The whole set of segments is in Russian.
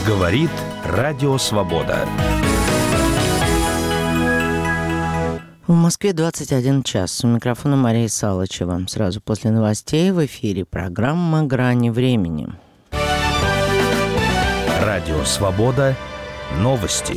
Говорит Радио Свобода. В Москве 21 час. У микрофона Мария Салычева. Сразу после новостей в эфире программа «Грани времени». Радио Свобода. Новости.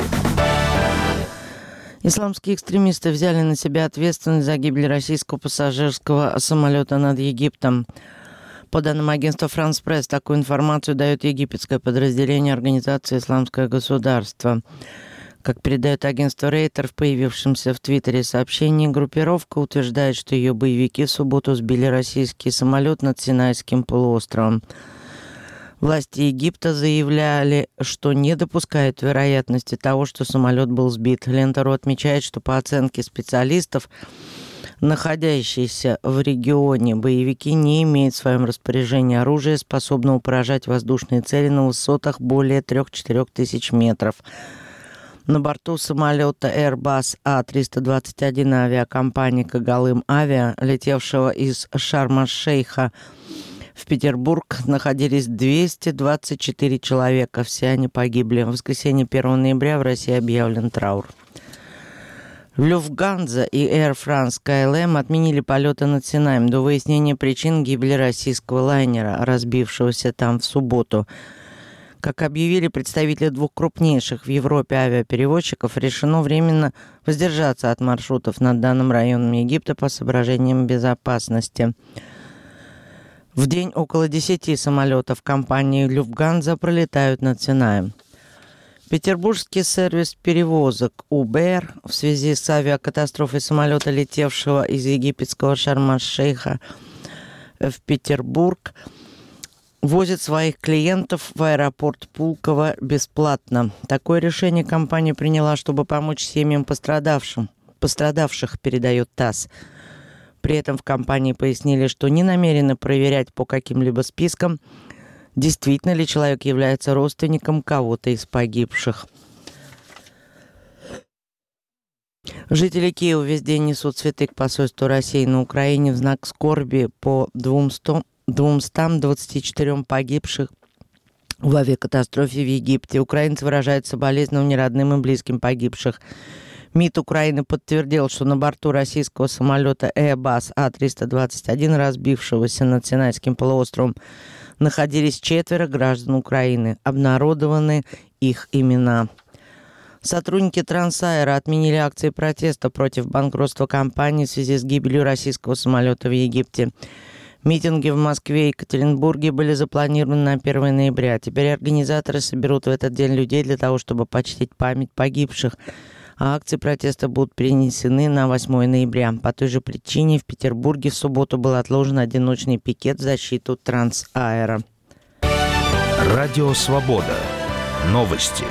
Исламские экстремисты взяли на себя ответственность за гибель российского пассажирского самолета над Египтом. По данным агентства «Франс Пресс», такую информацию дает египетское подразделение организации «Исламское государство». Как передает агентство Рейтер в появившемся в Твиттере сообщении, группировка утверждает, что ее боевики в субботу сбили российский самолет над Синайским полуостровом. Власти Египта заявляли, что не допускают вероятности того, что самолет был сбит. Лента.ру отмечает, что по оценке специалистов, находящиеся в регионе, боевики не имеют в своем распоряжении оружия, способного поражать воздушные цели на высотах более 3-4 тысяч метров. На борту самолета Airbus А321 авиакомпании «Когалым Авиа», летевшего из Шарм-эль-Шейха в Петербург, находились 224 человека. Все они погибли. В воскресенье 1 ноября в России объявлен траур. Люфтганза и Air France KLM отменили полеты над Синаем до выяснения причин гибели российского лайнера, разбившегося там в субботу. Как объявили представители двух крупнейших в Европе авиаперевозчиков, решено временно воздержаться от маршрутов над данным районом Египта по соображениям безопасности. В день около 10 самолетов компании «Люфтганза» пролетают над Синаем. Петербургский сервис перевозок Uber в связи с авиакатастрофой самолета, летевшего из египетского Шарм-эль-Шейха в Петербург, возит своих клиентов в аэропорт Пулково бесплатно. Такое решение компания приняла, чтобы помочь семьям пострадавших, передает ТАСС. При этом в компании пояснили, что не намерены проверять по каким-либо спискам, действительно ли человек является родственником кого-то из погибших. Жители Киева весь день несут цветы к посольству России на Украине в знак скорби по 224 погибших в авиакатастрофе в Египте. Украинцы выражают соболезнования родным и близким погибших. МИД Украины подтвердил, что на борту российского самолета Airbus А321, разбившегося над Синайским полуостровом, находились 4 граждан Украины. Обнародованы их имена. Сотрудники Трансаэра отменили акции протеста против банкротства компании в связи с гибелью российского самолета в Египте. Митинги в Москве и Екатеринбурге были запланированы на 1 ноября. Теперь организаторы соберут в этот день людей для того, чтобы почтить память погибших. А акции протеста будут перенесены на 8 ноября. По той же причине в Петербурге в субботу был отложен одиночный пикет в защиту Трансаэра. Радио Свобода. Новости.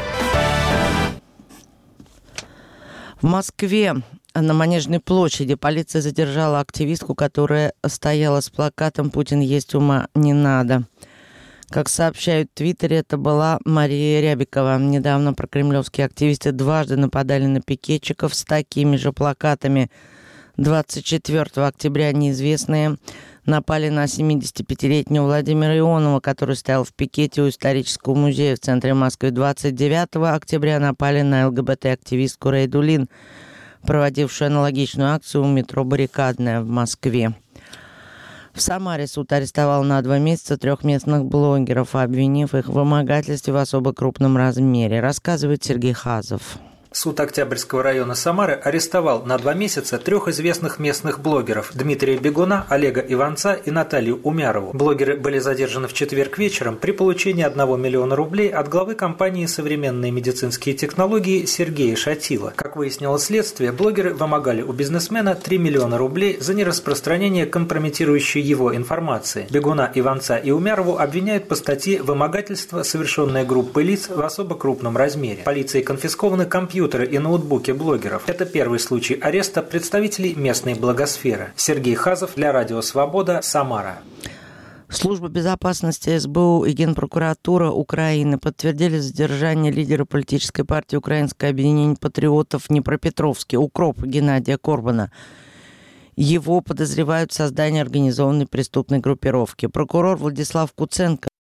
В Москве на Манежной площади полиция задержала активистку, которая стояла с плакатом «Путин есть, ума не надо». Как сообщают в Твиттере, это была Мария Рябикова. Недавно прокремлевские активисты дважды нападали на пикетчиков с такими же плакатами. 24 октября неизвестные напали на 75-летнего Владимира Ионова, который стоял в пикете у исторического музея в центре Москвы. 29 октября напали на ЛГБТ-активистку Рейду Лин, проводившую аналогичную акцию у метро «Баррикадная» в Москве. В Самаре суд арестовал на 2 месяца 3 местных блогеров, обвинив их в вымогательстве в особо крупном размере, рассказывает Сергей Хазов. Суд Октябрьского района Самары арестовал на 2 месяца 3 известных местных блогеров – Дмитрия Бегуна, Олега Иванца и Наталью Умярову. Блогеры были задержаны в четверг вечером при получении 1 миллиона рублей от главы компании «Современные медицинские технологии» Сергея Шатила. Как выяснило следствие, блогеры вымогали у бизнесмена 3 миллиона рублей за нераспространение компрометирующей его информации. Бегуна, Иванца и Умярову обвиняют по статье «Вымогательство, совершенное группой лиц в особо крупном размере». Полицией конфискованы компьютеры и ноутбуки блогеров. Это первый случай ареста представителей местной благосферы. Сергей Хазов для Радио Свобода, Самара. Служба безопасности СБУ и Генпрокуратура Украины подтвердили задержание лидера политической партии «Украинское объединение патриотов» Днепропетровский, укроп Геннадия Корбана. Его подозревают в создании организованной преступной группировки. Прокурор Владислав Куценко